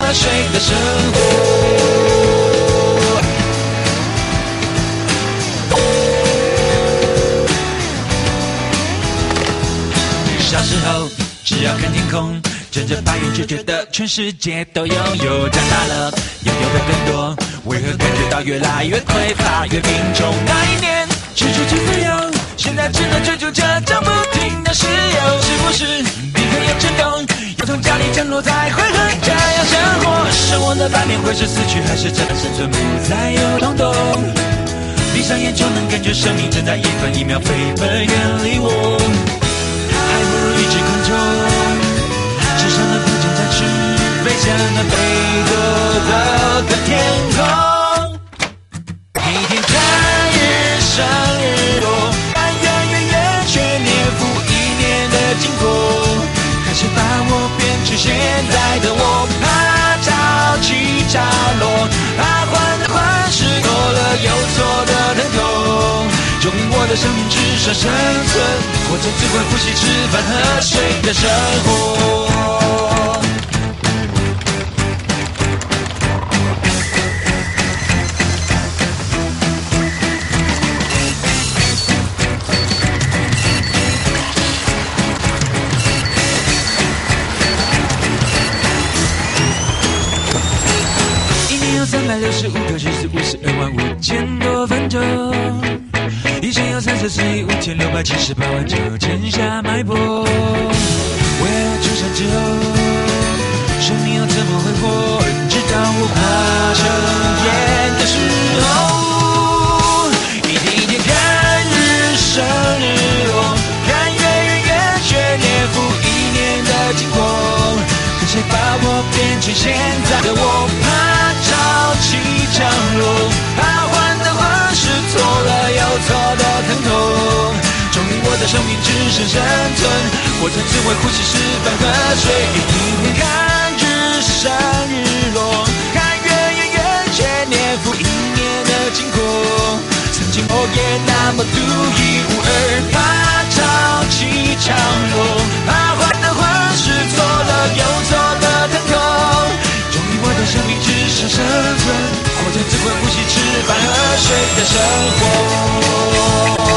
水的生活。小时候只要看天空，睁着白眼就觉得全世界都拥有。长大了拥有的更多，为何感觉到越来越匮乏，越贫穷？那一年追逐去自由，现在只能追逐着涨不停的石油。是不是你很有震动，要从家里降落才会很这样生活？生活的版面会是死去，还是真的生存不再有冲动？闭上眼就能感觉生命正在一分一秒飞奔远离我，还不如一直空中，吃上了不仅展翅，飞向那北斗的天空。一天看日升日落，但远远远却年复一年的经过，开始把我变成现在的我，怕潮起潮落，怕患得患失，错了又错的疼痛。终于我的生命只剩生存，活着只会呼吸吃饭喝水的生活。一年有365个日子，52万5千多分钟，一生有34亿5678万9千下脉搏。为了出生之后，生命要怎么挥霍？直到我化成烟的时候，一天一天看日升日落，看月圆圆缺年复一年的经过，可谁把我变成现在的我？怕潮起潮落，怕患得患失，错了又错的疼痛。终于我的生命只剩生存，活着只会呼吸吃饭喝水。一天看日升日落，看月圆圆缺年复一年的经过，曾经我也那么独一无二，怕潮起潮落，怕患得患失，错了又错的疼痛。终于我的生命只剩生存，活着只会呼吸吃饭喝水的生活。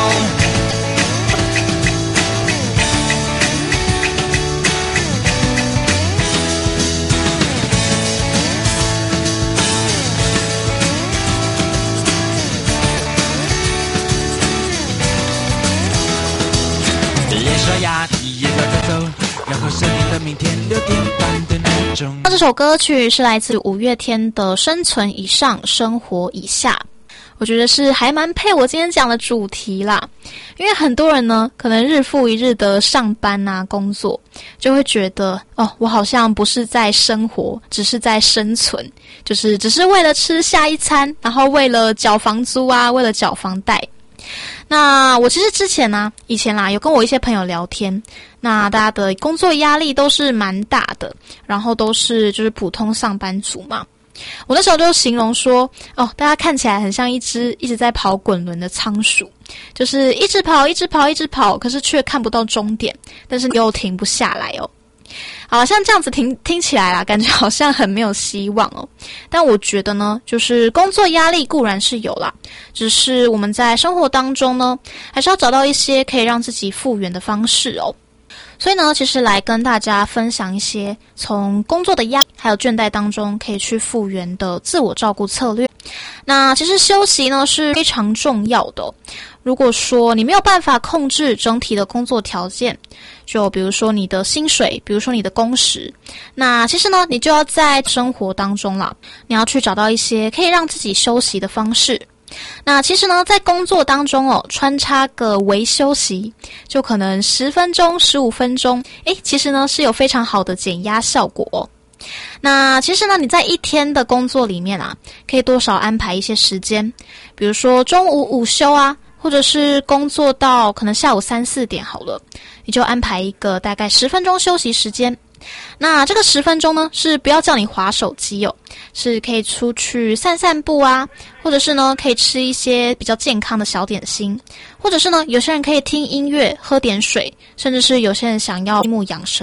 刷牙也要走走，然后设定的明天6点半的闹钟。 这首歌曲是来自五月天的《生存以上，生活以下》，我觉得是还蛮配我今天讲的主题啦。因为很多人呢，可能日复一日的上班啊、工作，就会觉得哦，我好像不是在生活，只是在生存，就是只是为了吃下一餐，然后为了缴房租啊，为了缴房贷。那我其实以前啦，有跟我一些朋友聊天，那大家的工作压力都是蛮大的，然后都是就是普通上班族嘛。我那时候就形容说，哦，大家看起来很像一只一直在跑滚轮的仓鼠，就是一直跑，一直跑，一直跑，可是却看不到终点，但是又停不下来哦。好像这样子听起来啦，感觉好像很没有希望哦。但我觉得呢，就是工作压力固然是有啦，只是我们在生活当中呢，还是要找到一些可以让自己复原的方式哦。所以呢，其实来跟大家分享一些从工作的压力还有倦怠当中可以去复原的自我照顾策略。那其实休息呢是非常重要的哦。如果说你没有办法控制整体的工作条件，就比如说你的薪水，比如说你的工时，那其实呢，你就要在生活当中啦，你要去找到一些可以让自己休息的方式。那其实呢，在工作当中哦，穿插个微休息，就可能10分钟、15分钟，其实呢是有非常好的减压效果哦。那其实呢，你在一天的工作里面啊，可以多少安排一些时间，比如说中午午休啊，或者是工作到可能下午3、4点好了，你就安排一个大概10分钟休息时间。那这个10分钟呢，是不要叫你滑手机哦，是可以出去散散步啊，或者是呢可以吃一些比较健康的小点心，或者是呢有些人可以听音乐、喝点水，甚至是有些人想要闭目养神。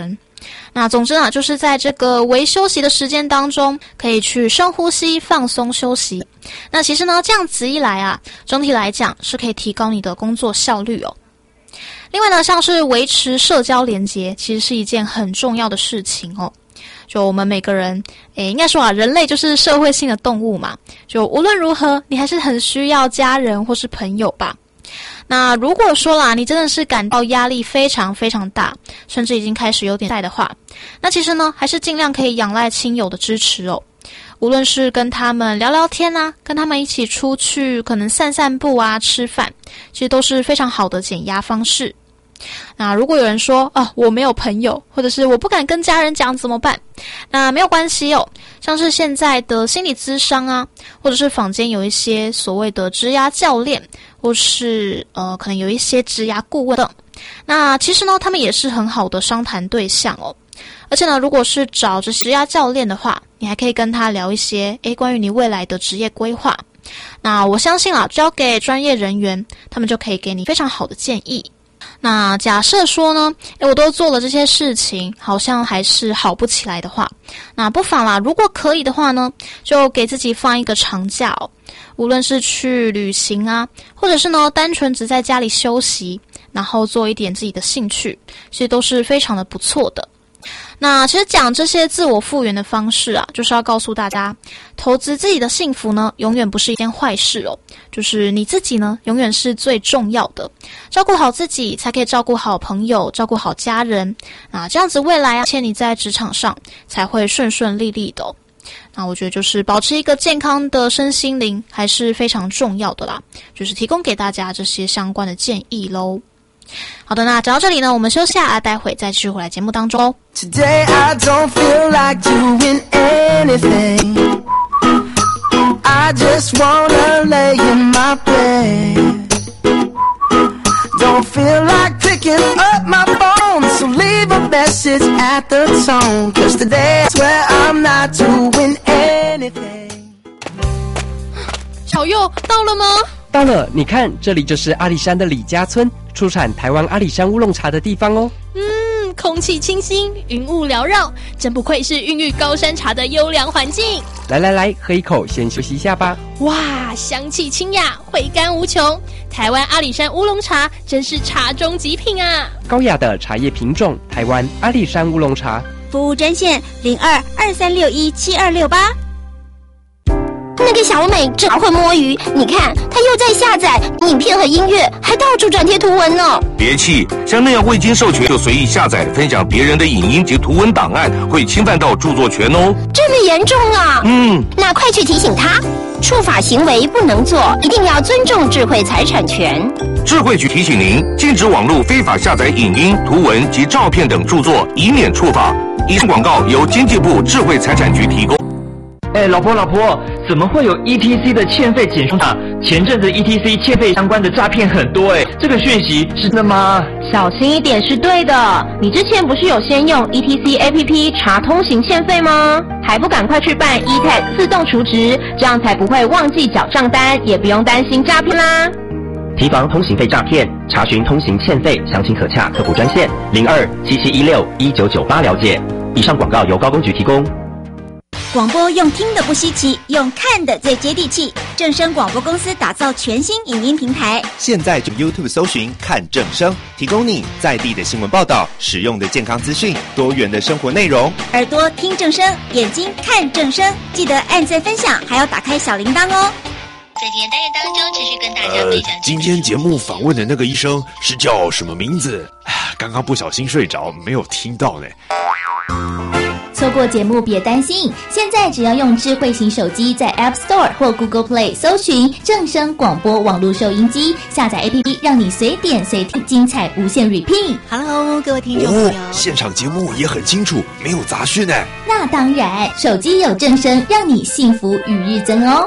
那总之啊，就是在这个微休息的时间当中，可以去深呼吸、放松休息。那其实呢，这样子一来啊，整体来讲是可以提高你的工作效率哦。另外呢，像是维持社交连结，其实是一件很重要的事情哦。就我们每个人，应该说啊，人类就是社会性的动物嘛。就无论如何，你还是很需要家人或是朋友吧。那如果说啦，你真的是感到压力非常非常大，甚至已经开始有点怠的话，那其实呢，还是尽量可以仰赖亲友的支持哦。无论是跟他们聊聊天啊，跟他们一起出去，可能散散步啊，吃饭，其实都是非常好的减压方式。那如果有人说我没有朋友，或者是我不敢跟家人讲怎么办？那没有关系哦，像是现在的心理咨商啊，或者是坊间有一些所谓的职涯教练，或是可能有一些职涯顾问等。那其实呢，他们也是很好的商谈对象哦。而且呢，如果是找着职涯教练的话，你还可以跟他聊一些关于你未来的职业规划。那我相信交给专业人员，他们就可以给你非常好的建议。那假设说呢，我都做了这些事情，好像还是好不起来的话，那不妨啦，如果可以的话呢，就给自己放一个长假哦。无论是去旅行啊，或者是呢单纯只在家里休息，然后做一点自己的兴趣，其实都是非常的不错的。那其实讲这些自我复原的方式啊，就是要告诉大家，投资自己的幸福呢，永远不是一件坏事哦。就是你自己呢，永远是最重要的。照顾好自己，才可以照顾好朋友，照顾好家人啊，这样子未来你在职场上才会顺顺利利的哦。那我觉得就是保持一个健康的身心灵还是非常重要的啦，就是提供给大家这些相关的建议咯。好的，那讲到这里呢，我们休息下，待会再继续回来节目当中哦。 Today I don't feel like doing anything. I just wanna lay in my bed. Don't feel like picking up my phone, so leave a message at the tone. 'Cause today I swear I'm not doing anything. 小佑到了吗？ 到了，你看，这里就是阿里山的李家村，出产台湾阿里山乌龙茶的地方哦。 空气清新，云雾缭绕，真不愧是孕育高山茶的优良环境。 来，喝一口，先休息一下吧。 哇，香气清雅，回甘无穷。台湾阿里山乌龙茶真是茶中极品啊！ 高雅的茶叶品种，台湾阿里山乌龙茶。 服务专线0223617268。那个小美真会摸鱼，你看她又在下载影片和音乐，还到处转贴图文呢。 别气，像那样未经授权就随意下载分享别人的影音及图文档案，会侵犯到著作权哦。 这么严重啊？那快去提醒她，触法行为不能做，一定要尊重智慧财产权。 智慧局提醒您，禁止网络非法下载影音、图文及照片等著作，以免触法。以上广告由经济部智慧财产局提供。 老婆，怎么会有 ETC 的欠费减凶法？前阵子 ETC 欠费相关的诈骗很多这个讯息是真的吗？ 小心一点是对的。你之前不是有先用 ETC APP 查通行欠费吗？还不赶快去办 eTag 自动储值，这样才不会忘记缴账单，也不用担心诈骗啦。 提防通行费诈骗，查询通行欠费，详情可洽客服专线0277161998了解。以上广告由高工局提供。 广播用听的不稀奇，用看的最接地气。正声广播公司打造全新影音平台， 现在就 YouTube 搜寻看正声，提供你在地的新闻报道、实用的健康资讯、多元的生活内容。 耳朵听正声，眼睛看正声，记得按赞分享，还要打开小铃铛哦。 在今天单元当中，持续跟大家分享。 今天节目访问的那个医生是叫什么名字？刚刚不小心睡着，没有听到呢。 错过节目别担心，现在只要用智慧型手机在 App Store 或 Google Play 搜寻正声广播网络收音机，下载 APP 让你随点随听，精彩无限 repeat。 Hello 各位听众朋友， 现场节目也很清楚，没有杂讯哎。 那当然，手机有正声，让你幸福与日增哦。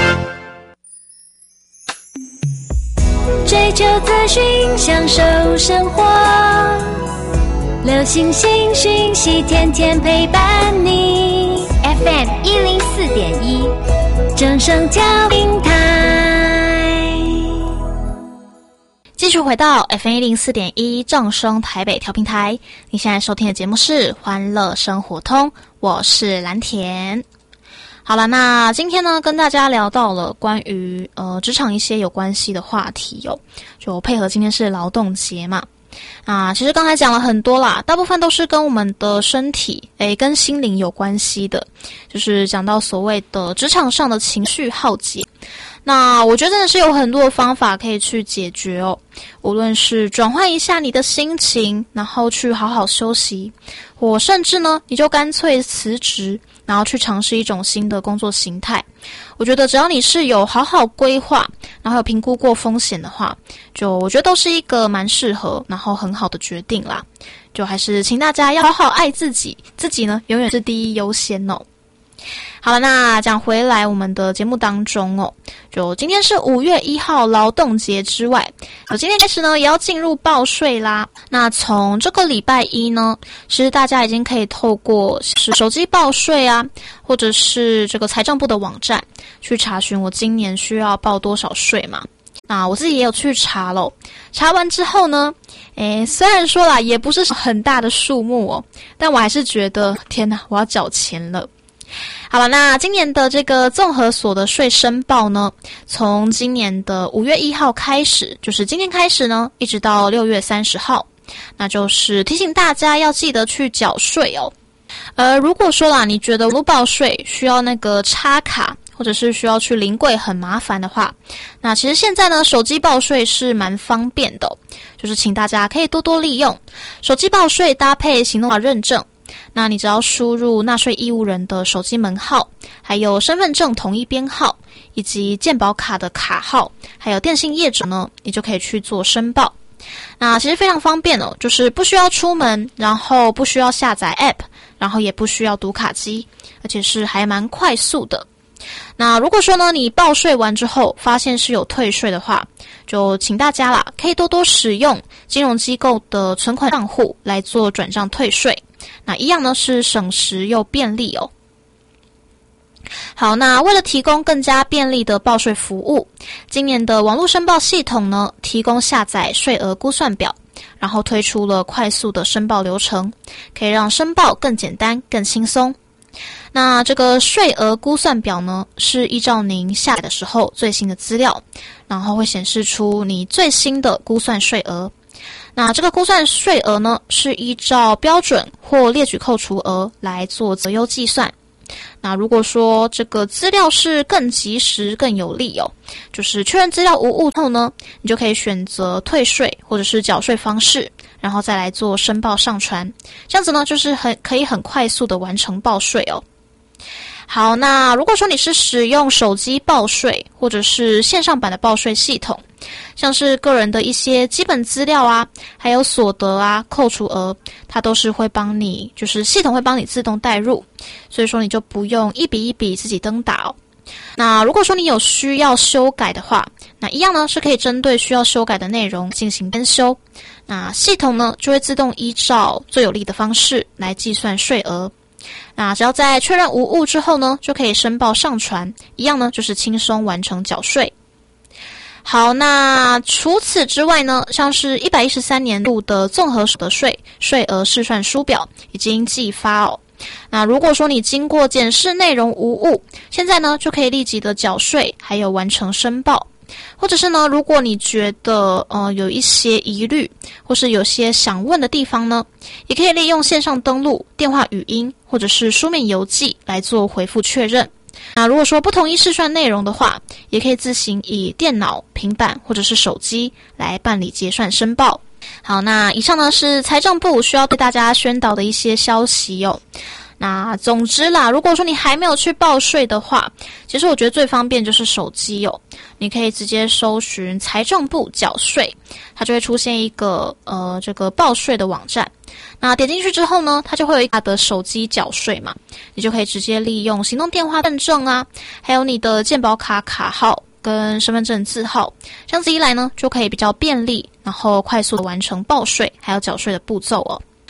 追求资讯，享受生活，流行新讯息，天天陪伴你。 FM 104.1 正声调频台。 继续回到 FM104.1 正声台北调频台，你现在收听的节目是欢乐生活通，我是蓝田。好了，那今天呢跟大家聊到了关于职场一些有关系的话题哦，就配合今天是劳动节嘛。其实刚才讲了很多啦，大部分都是跟我们的身体跟心灵有关系的，就是讲到所谓的职场上的情绪耗竭。那我觉得真的是有很多的方法可以去解决哦，无论是转换一下你的心情，然后去好好休息，或甚至呢你就干脆辞职，然后去尝试一种新的工作形态。我觉得只要你是有好好规划，然后有评估过风险的话，就我觉得都是一个蛮适合然后很好的决定啦。就还是请大家要好好爱自己，自己呢永远是第一优先哦。好了，那讲回来我们的节目当中哦，就今天是5月1号劳动节之外，今天开始呢也要进入报税啦。那从这个礼拜一呢，其实大家已经可以透过是手机报税啊，或者是这个财政部的网站去查询我今年需要报多少税嘛。那我自己也有去查咯，查完之后呢，虽然说啦也不是很大的数目哦，但我还是觉得天哪，我要缴钱了。好了，那今年的这个综合所得税申报呢，从今年的5月1号开始，就是今天开始呢，一直到6月30号，那就是提醒大家要记得去缴税哦。如果说啦，你觉得网络报税需要那个插卡，或者是需要去临柜很麻烦的话，那其实现在呢，手机报税是蛮方便的哦，就是请大家可以多多利用手机报税搭配行动卡认证。那你只要输入纳税义务人的手机门号，还有身份证统一编号，以及健保卡的卡号，还有电信业者呢，你就可以去做申报。那其实非常方便哦，就是不需要出门，然后不需要下载 App， 然后也不需要读卡机，而且是还蛮快速的。那如果说呢，你报税完之后发现是有退税的话，就请大家啦，可以多多使用金融机构的存款账户来做转账退税。那一样呢是省时又便利哦。好，那为了提供更加便利的报税服务，今年的网络申报系统呢，提供下载税额估算表，然后推出了快速的申报流程，可以让申报更简单、更轻松。那这个税额估算表呢，是依照您下载的时候最新的资料，然后会显示出你最新的估算税额。那这个估算税额呢，是依照标准或列举扣除额来做择优计算。那如果说这个资料是更及时、更有利哦，就是确认资料无误后呢，你就可以选择退税或者是缴税方式，然后再来做申报上传。这样子呢，就是可以很快速的完成报税哦。好，那如果说你是使用手机报税或者是线上版的报税系统，像是个人的一些基本资料啊，还有所得啊、扣除额，它都是会帮你，就是系统会帮你自动带入，所以说你就不用一笔一笔自己登打哦。那如果说你有需要修改的话，那一样呢是可以针对需要修改的内容进行编修，那系统呢就会自动依照最有利的方式来计算税额。那只要在确认无误之后呢，就可以申报上传，一样呢就是轻松完成缴税。好，那除此之外呢，像是113年度的综合所得税税额试算书表已经寄发哦。那如果说你经过检视内容无误，现在呢就可以立即的缴税，还有完成申报。或者是呢，如果你觉得有一些疑虑，或是有些想问的地方呢，也可以利用线上登录、电话语音或者是书面邮寄来做回复确认。那如果说不同意试算内容的话，也可以自行以电脑、平板或者是手机来办理结算申报。好，那以上呢是财政部需要对大家宣导的一些消息哦。那总之啦，如果说你还没有去报税的话，其实我觉得最方便就是手机哦。你可以直接搜寻财政部缴税，它就会出现一个这个报税的网站。那点进去之后呢，它就会有一个的手机缴税嘛，你就可以直接利用行动电话认证啊，还有你的健保卡卡号跟身份证字号，这样子一来呢，就可以比较便利，然后快速的完成报税还有缴税的步骤哦。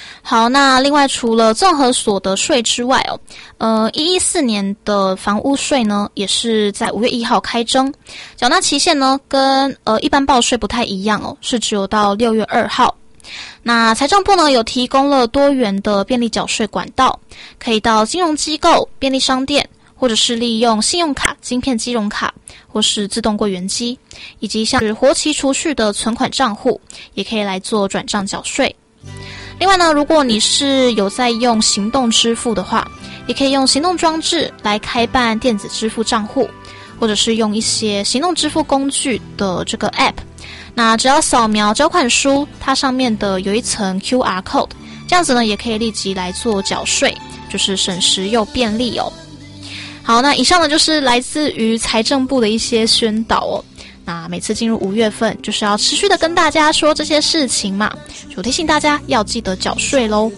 好，那另外除了综合所得税之外114年的房屋税呢，也是在5月1号开征，缴纳期限呢跟一般报税不太一样哦，是只有到6月2号。那财政部呢有提供了多元的便利缴税管道，可以到金融机构、便利商店，或者是利用信用卡、晶片金融卡，或是自动柜员机，以及像是活期储蓄的存款账户，也可以来做转账缴税。另外呢，如果你是有在用行动支付的话，也可以用行动装置来开办电子支付账户，或者是用一些行动支付工具的这个 App。那只要扫描缴款书，它上面的有一层 QR code， 这样子呢也可以立即来做缴税，就是省时又便利哦。好，那以上呢就是来自于财政部的一些宣导哦。那每次进入5月份，就是要持续的跟大家说这些事情嘛，就提醒大家要记得缴税咯。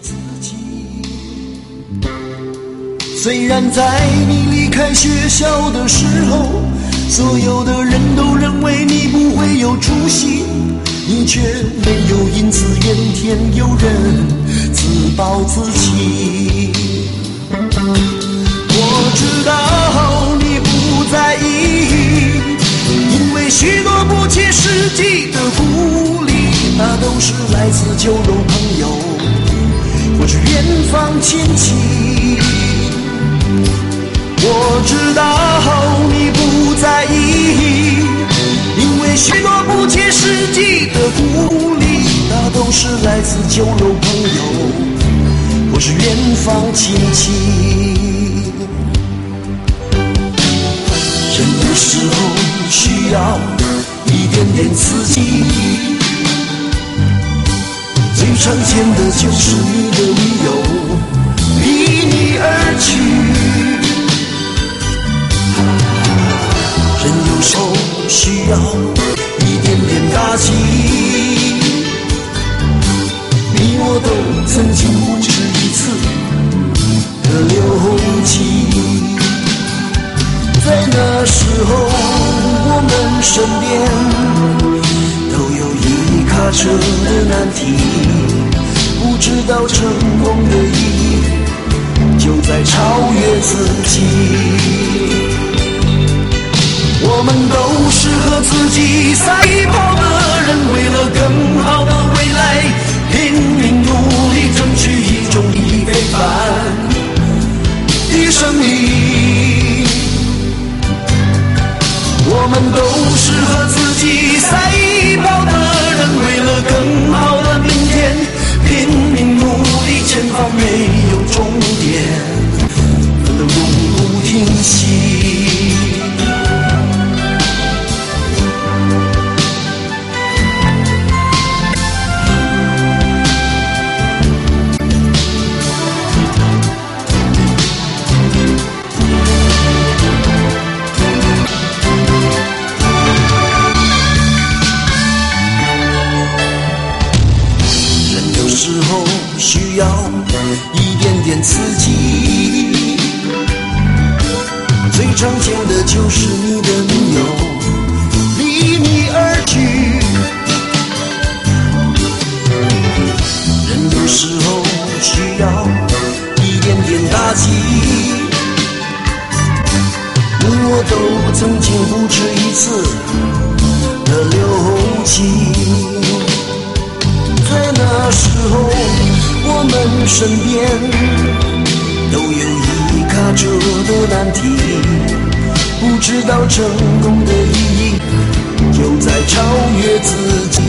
虽然在你离开学校的时候，所有的人都认为你不会有出息，你却没有因此怨天尤人，自暴自弃。我知道你不在意，因为许多不切实际的鼓励，那都是来自酒肉朋友或是远方亲戚。我知道你不在意，因为许多不切实际的鼓励，那都是来自酒肉朋友或是远方亲戚。人有时候需要一点点刺激，最常见的就是你的理由离你而去。人有时候需要一点点打击，你我都曾经不止一次的流涕。在那时候我们身边都有一卡车的难题，不知道成功的意义就在超越自己。我们都是和自己赛跑的人，为了更好的未来拼命努力，争取一种意义非凡的胜利。我们都是和自己赛跑的人，为了更好的明天拼命努力，前方没有终点，不能永不停息。需要一点点刺激，最常见的就是你的女友离你而去。人有时候需要一点点打击，你我都曾经不止一次的流涕。在那时候我们身边都有一卡车的难题，不知道成功的意义就在超越自己。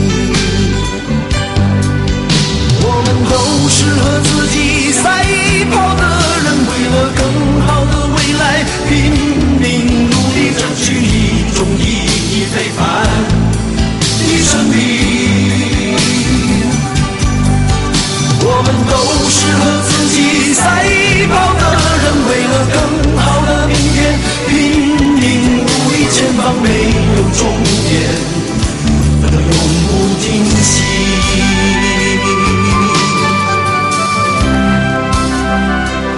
我们都是和自己赛跑的人，为了更好的未来拼命努力，争取一种意义非凡的胜利。我们都是和自己赛跑的人，为了更好的明天拼命努力，前方没有终点，不能永不停息。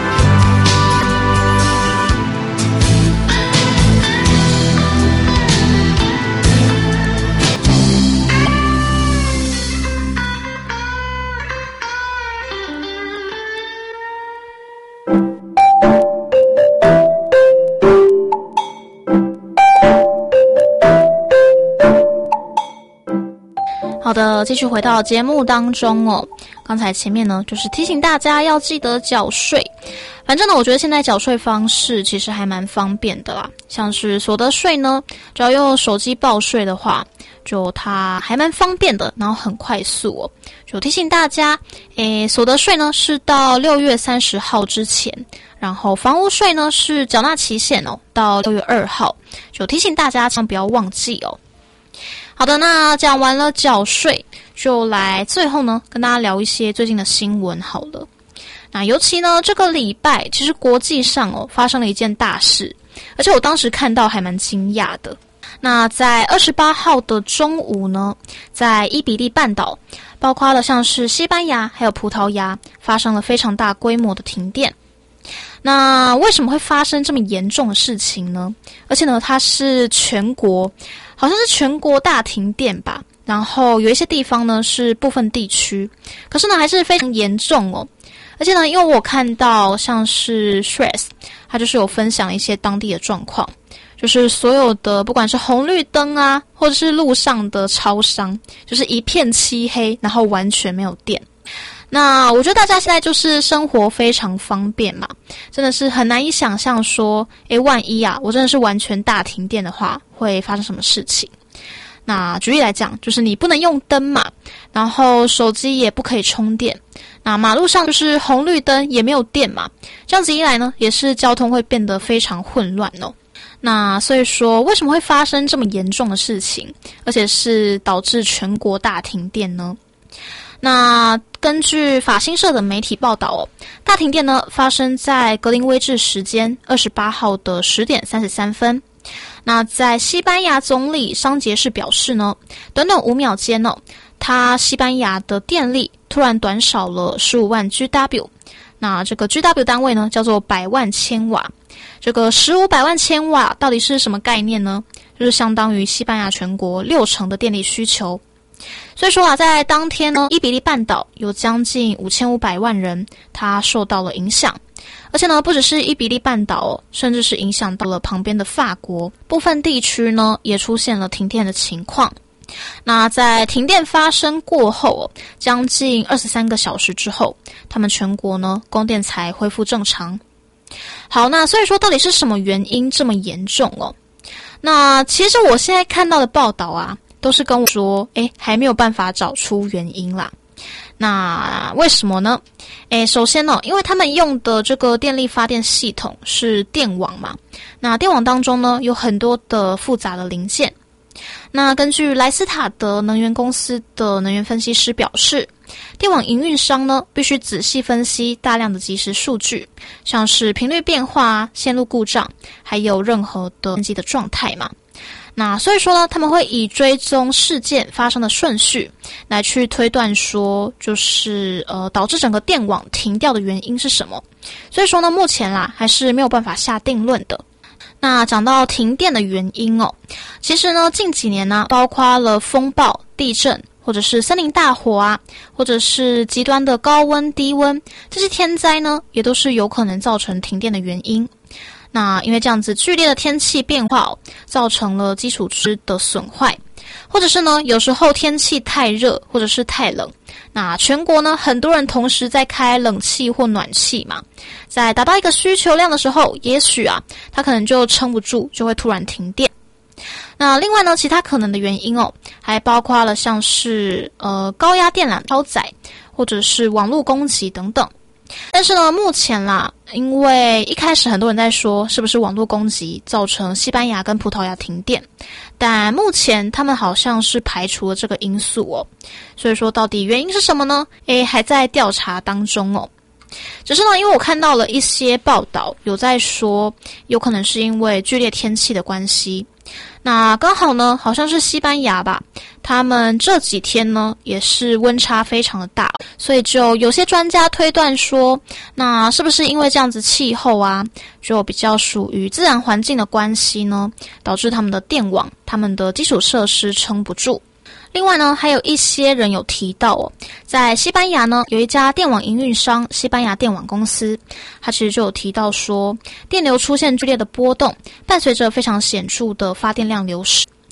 的，继续回到节目当中哦。刚才前面呢，就是提醒大家要记得缴税。反正呢，我觉得现在缴税方式其实还蛮方便的啦。像是所得税呢，只要用手机报税的话，就它还蛮方便的，然后很快速哦。就提醒大家，所得税呢是到6月30号之前，然后房屋税呢是缴纳期限哦，到6月2号。就提醒大家千万不要忘记哦。好的，那讲完了缴税，就来最后呢跟大家聊一些最近的新闻好了。那尤其呢这个礼拜，其实国际上发生了一件大事，而且我当时看到还蛮惊讶的。那在28号的中午呢，在伊比利半岛，包括了像是西班牙还有葡萄牙，发生了非常大规模的停电。那为什么会发生这么严重的事情呢？而且呢，它是全国，好像是全国大停电吧。然后有一些地方呢是部分地区，可是呢还是非常严重哦。而且呢，因为我看到像是 Stress， 它就是有分享一些当地的状况，就是所有的不管是红绿灯啊，或者是路上的超商，就是一片漆黑，然后完全没有电。那我觉得大家现在就是生活非常方便嘛，真的是很难以想象说，万一啊，我真的是完全大停电的话，会发生什么事情。那举例来讲，就是你不能用灯嘛，然后手机也不可以充电，那马路上就是红绿灯也没有电嘛，这样子一来呢，也是交通会变得非常混乱哦。那所以说，为什么会发生这么严重的事情，而且是导致全国大停电呢？那根据法新社的媒体报道大停电呢发生在格林威治时间28号的10点33分。那在西班牙总理桑杰士表示呢，短短5秒间他西班牙的电力突然短少了15万 GW。那这个 GW 单位呢叫做100万千瓦。这个1500万千瓦到底是什么概念呢？就是相当于西班牙全国60%的电力需求。所以说在当天呢，伊比利半岛有将近5500万人他受到了影响。而且呢，不只是伊比利半岛甚至是影响到了旁边的法国，部分地区呢也出现了停电的情况。那在停电发生过后将近23个小时之后，他们全国呢供电才恢复正常。好，那所以说到底是什么原因这么严重那其实我现在看到的报道都是跟我说还没有办法找出原因啦。那为什么呢？首先因为他们用的这个电力发电系统是电网嘛，那电网当中呢有很多的复杂的零件。那根据莱斯塔德能源公司的能源分析师表示，电网营运商呢必须仔细分析大量的即时数据，像是频率变化线路故障，还有任何的电机的状态嘛。那所以说呢，他们会以追踪事件发生的顺序来去推断说，就是导致整个电网停掉的原因是什么。所以说呢，目前还是没有办法下定论的。那讲到停电的原因其实呢近几年包括了风暴、地震，或者是森林大火或者是极端的高温、低温，这些天灾呢也都是有可能造成停电的原因。那因为这样子剧烈的天气变化造成了基础设施的损坏，或者是呢有时候天气太热或者是太冷，那全国呢很多人同时在开冷气或暖气嘛，在达到一个需求量的时候，也许它可能就撑不住，就会突然停电。那另外呢，其他可能的原因还包括了像是高压电缆超载，或者是网络攻击等等。但是呢，目前因为一开始很多人在说是不是网络攻击造成西班牙跟葡萄牙停电，但目前他们好像是排除了这个因素所以说到底原因是什么呢？还在调查当中只是呢，因为我看到了一些报道有在说，有可能是因为剧烈天气的关系。那刚好呢，好像是西班牙吧，他们这几天呢也是温差非常的大，所以就有些专家推断说，那是不是因为这样子气候就比较属于自然环境的关系呢，导致他们的电网、他们的基础设施撑不住。另外呢，还有一些人有提到在西班牙呢，有一家电网营运商西班牙电网公司，它其实就有提到说，电流出现剧烈的波动，伴随着非常显著的发电量流失。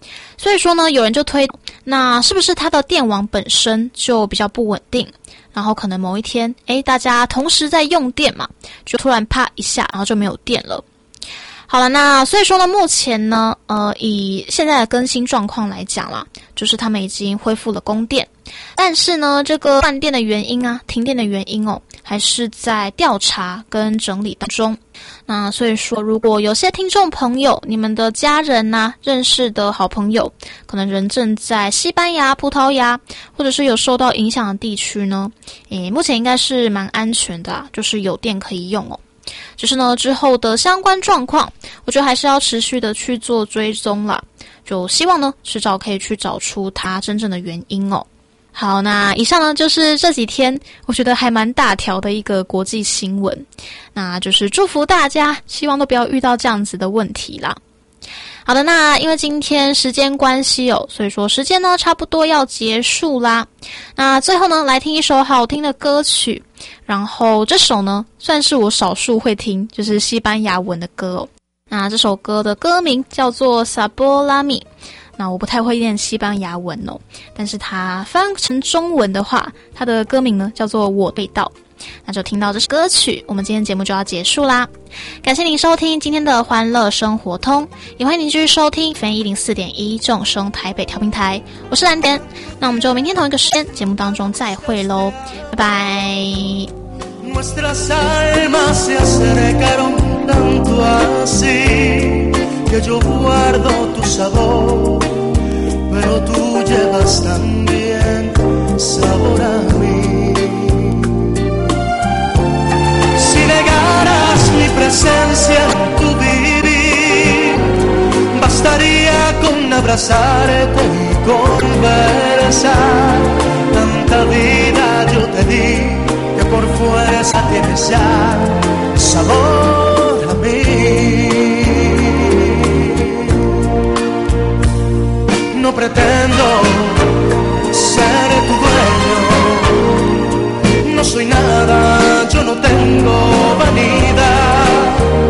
所以说呢，有人就推，那是不是它的电网本身就比较不稳定？然后可能某一天，大家同时在用电嘛，就突然啪一下，然后就没有电了。好了，那所以说呢，目前呢，以现在的更新状况来讲啦，就是他们已经恢复了供电，但是呢，这个断电的原因啊，停电的原因还是在调查跟整理当中。那所以说，如果有些听众朋友，你们的家人啊，认识的好朋友，可能人正在西班牙、葡萄牙，或者是有受到影响的地区呢，目前应该是蛮安全的啊，就是有电可以用只是呢，之后的相关状况，我觉得还是要持续的去做追踪啦。就希望呢，迟早可以去找出它真正的原因好，那以上呢就是这几天我觉得还蛮大条的一个国际新闻，那就是祝福大家，希望都不要遇到这样子的问题啦。好的，那因为今天时间关系所以说时间呢差不多要结束啦。那最后呢，来听一首好听的歌曲，然后这首呢算是我少数会听，就是西班牙文的歌那这首歌的歌名叫做 Sabor a mí。那我不太会念西班牙文但是它翻成中文的话，它的歌名呢叫做我味道。那就听到这首歌曲，我们今天节目就要结束啦。感谢您收听今天的欢乐生活通，也欢迎您继续收听 FM104.1 正声台北调频台，我是蓝点。那我们就明天同一个时间节目当中再会咯，拜拜。 Nuestras almas se acercaron tanto así que yo guardo tu sabor, pero tú llevas también sabor a mí. Si negaras mi presencia en tu vivir, bastaría con abrazarte y conversar. Tanta vida yo te di que por fuerza tienes ya sabor a mí. No pretendo ser tu dueño, no soy nada, yo no tengo vanidad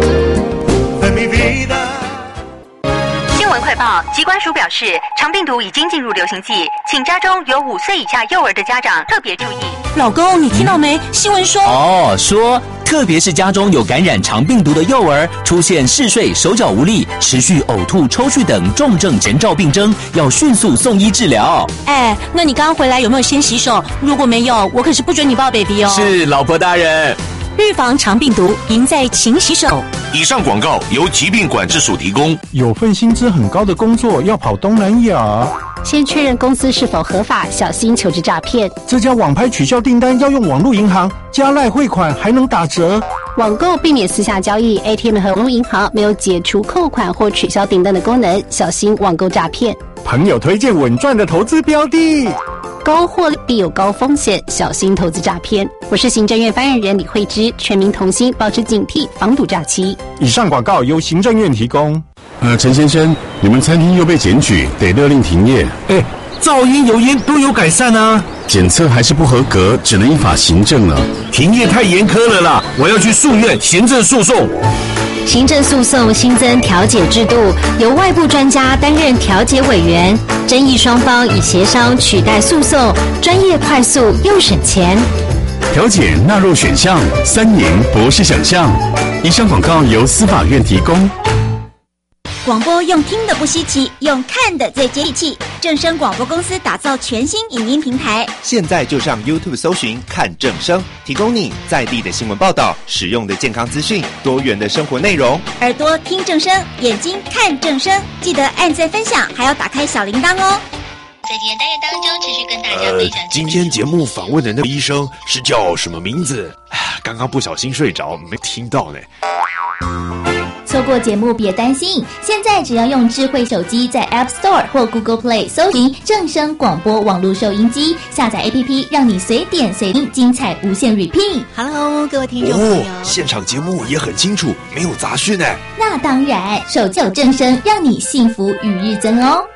de mi vida。 新闻快报，疾管署表示，肠病毒已经进入流行季，请家中有5岁以下幼儿的家长特别注意。 老公，你听到没？新闻说特别是家中有感染肠病毒的幼儿，出现嗜睡、手脚无力、持续呕吐、抽搐等重症前兆病征，要迅速送医治疗。 那你刚回来有没有先洗手？如果没有，我可是不准你抱 baby 是，老婆大人。 预防肠病毒，赢在勤洗手。 以上广告由疾病管制署提供。 有份薪资很高的工作要跑东南亚， 先确认公司是否合法，小心求职诈骗。 这家网拍取消订单要用网络银行，加赖汇款还能打折。 网购避免私下交易 ，ATM 和网络银行没有解除扣款或取消订单的功能，小心网购诈骗。 朋友推荐稳赚的投资标的。 高获利必有高风险，小心投资诈骗。我是行政院发言人李慧芝，全民同心，保持警惕，防堵诈欺。 以上广告由行政院提供。 陈先生，你们餐厅又被检举，得勒令停业。 噪音、油烟都有改善啊。 检测还是不合格，只能依法行政了。 停业太严苛了啦，我要去诉愿行政诉讼。 行政诉讼新增调解制度，由外部专家担任调解委员，争议双方以协商取代诉讼，专业、快速又省钱。 调解纳入选项，3赢不是想象。以上广告由司法院提供。 广播用听的不稀奇，用看的最接地气。正声广播公司打造全新影音平台， 现在就上 YouTube 搜寻看正声，提供你在地的新闻报道、实用的健康资讯、多元的生活内容。 耳朵听正声，眼睛看正声，记得按赞分享，还要打开小铃铛哦。 在今天单元当中，持续跟大家分享。 今天节目访问的那个医生是叫什么名字？刚刚不小心睡着，没听到呢。 错过节目别担心，现在只要用智慧手机在 App Store 或 Google Play 搜寻正声广播网络收音机，下载 APP 让你随点随听，精彩无限 repeat。Hello， 各位听众朋友， 现场节目也很清楚，没有杂讯呢。 那当然，手机有正声，让你幸福与日增哦。